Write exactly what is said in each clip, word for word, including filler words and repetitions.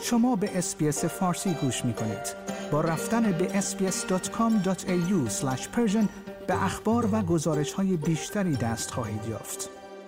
شما به اس‌بی‌اس فارسی گوش می‌کنید. با رفتن به اس بی اس دات کام دات ای یو اسلش پرشن به اخبار و گزارش‌های بیشتری دست خواهید یافت.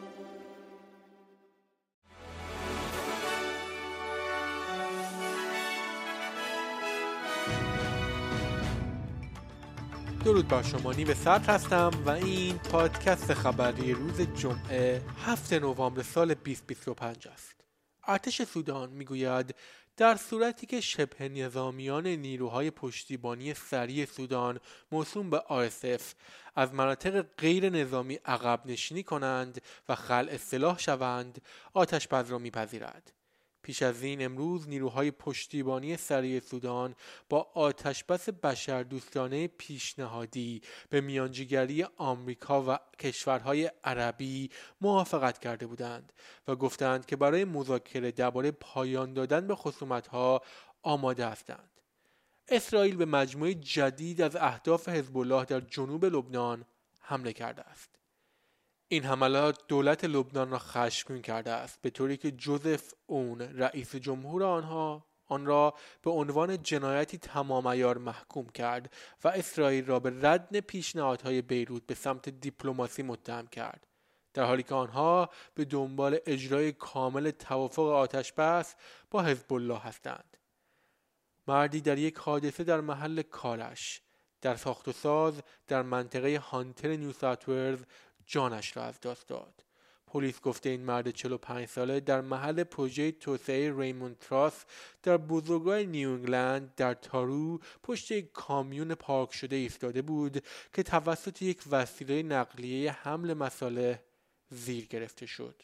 درود بر شما، نیو صدر هستم و این پادکست خبری روز جمعه هفتم نوامبر سال بیست و بیست و پنج است. ارتش سودان میگوید در صورتی که شبه نظامیان نیروهای پشتیبانی سریع سودان موسوم به آر اس اف از مناطق غیر نظامی عقب نشینی کنند و خلع سلاح شوند، آتش بس را میپذیرد. پیش از این امروز نیروهای پشتیبانی سریع سودان با آتشبس بشردوستانه پیشنهادی به میانجیگری آمریکا و کشورهای عربی موافقت کرده بودند و گفتند که برای مذاکره درباره پایان دادن به خصومت‌ها آماده هستند. اسرائیل به مجموعه جدید از اهداف حزب الله در جنوب لبنان حمله کرده است. این حملات دولت لبنان را خشمگین کرده است، به طوری که جوزف اون رئیس جمهور آنها آن را به عنوان جنایتی تمام عیار محکوم کرد و اسرائیل را به رد پیشنهادهای بیروت به سمت دیپلماسی متهم کرد، در حالی که آنها به دنبال اجرای کامل توافق آتشبس با حزب الله هستند. مردی در یک حادثه در محل کارش در ساخت و ساز در منطقه هانتر نیو ساوت ولز جانش را از دست داد. پلیس گفته این مرد چهل و پنج ساله در محل پروژه توسعه ریموند تراس در بزرگراه نیو انگلند در تارو پشت یک کامیون پارک شده ایستاده بود که توسط یک وسیله نقلیه حمل مصالح زیر گرفته شد.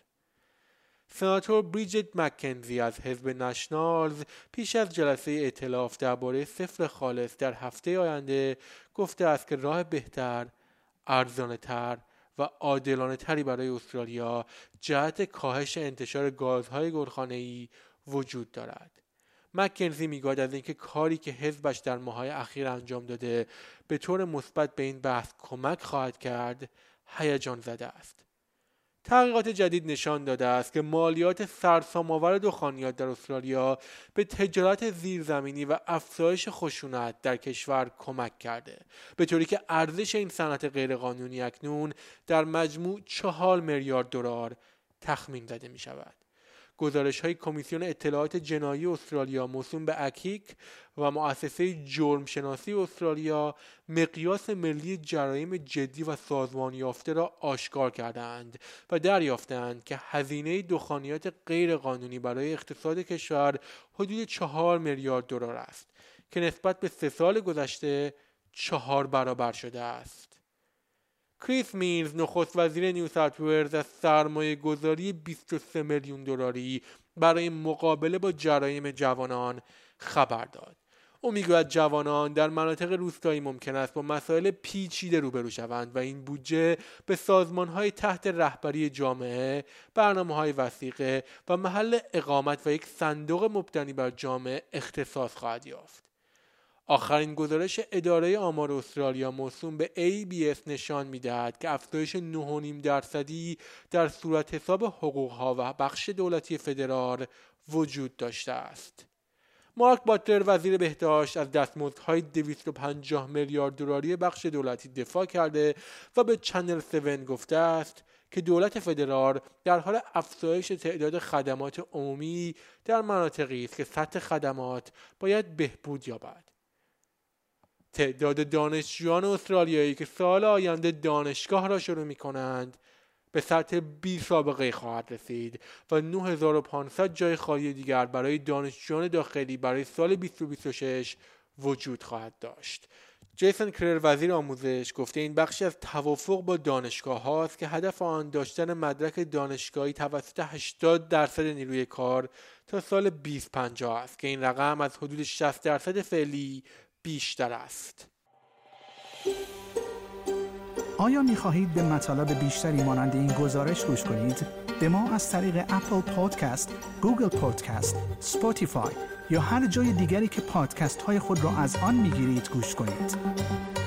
سناتور بریجیت مکنزی از حزب نشنالز پیش از جلسه ائتلاف درباره صفر خالص در هفته آینده گفته است که راه بهتر، ارزانه‌تر و عادلانه تری برای استرالیا جهت کاهش انتشار گازهای گلخانه‌ای وجود دارد. مکنزی میگوید از اینکه کاری که حزبش در ماه‌های اخیر انجام داده به طور مثبت به این بحث کمک خواهد کرد، هیجان زده است. تحقیقات جدید نشان داده است که مالیات سرسام‌آور دخانیات در استرالیا به تجارت زیرزمینی و افزایش خشونت در کشور کمک کرده، به طوری که ارزش این صنعت غیرقانونی اکنون در مجموع چهار میلیارد دلار تخمین زده می شود. گزارش‌های کمیسیون اطلاعات جنایی استرالیا موسوم به اکیک و مؤسسه جرم شناسی استرالیا مقیاس ملی جرایم جدی و سازمان یافته را آشکار کردند و دریافتند که هزینه دخانیات غیر قانونی برای اقتصاد کشور حدود چهار میلیارد دلار است که نسبت به سه سال گذشته چهار برابر شده است. کریس مینز نخست وزیر نیو ساوت ولز از سرمایه گذاری بیست و سه میلیون دلاری برای مقابله با جرایم جوانان خبر داد. او میگوید جوانان در مناطق روستایی ممکن است با مسائل پیچیده روبرو شوند و این بودجه به سازمان‌های تحت رهبری جامعه، برنامه‌های وثیقه و محل اقامت و یک صندوق مبتنی بر جامعه اختصاص خواهد یافت. آخرین گزارش اداره آمار استرالیا موسوم به ای بی اس نشان می‌دهد که افزایش نه و نیم درصدی در صورت حساب حقوق‌ها و بخش دولتی فدرال وجود داشته است. مارک باتلر وزیر بهداشت از دستمزدهای دویست و پنجاه میلیارد دلاری بخش دولتی دفاع کرده و به چنل هفت گفته است که دولت فدرال در حال افزایش تعداد خدمات عمومی در مناطقی است که سطح خدمات باید بهبود یابد. تعداد دانشجویان استرالیایی که سال آینده دانشگاه را شروع می کنند به سطح بی سابقه خواهد رسید و نه هزار و پانصد جای خالی دیگر برای دانشجویان داخلی برای سال بیست و بیست و شش وجود خواهد داشت. جیسون کرر وزیر آموزش گفته این بخشی از توافق با دانشگاه هاست که هدف آن داشتن مدرک دانشگاهی توسط هشتاد درصد نیروی کار تا سال بیست پنجاه است که این رقم از حدود شصت درصد فعلی بیشتر است. آیا می خواهید به مطالب بیشتری مانند این گزارش گوش کنید؟ به ما از طریق اپل پادکست، گوگل پادکست، اسپاتیفای یا هر جای دیگری که پادکست های خود را از آن می گیرید گوش کنید.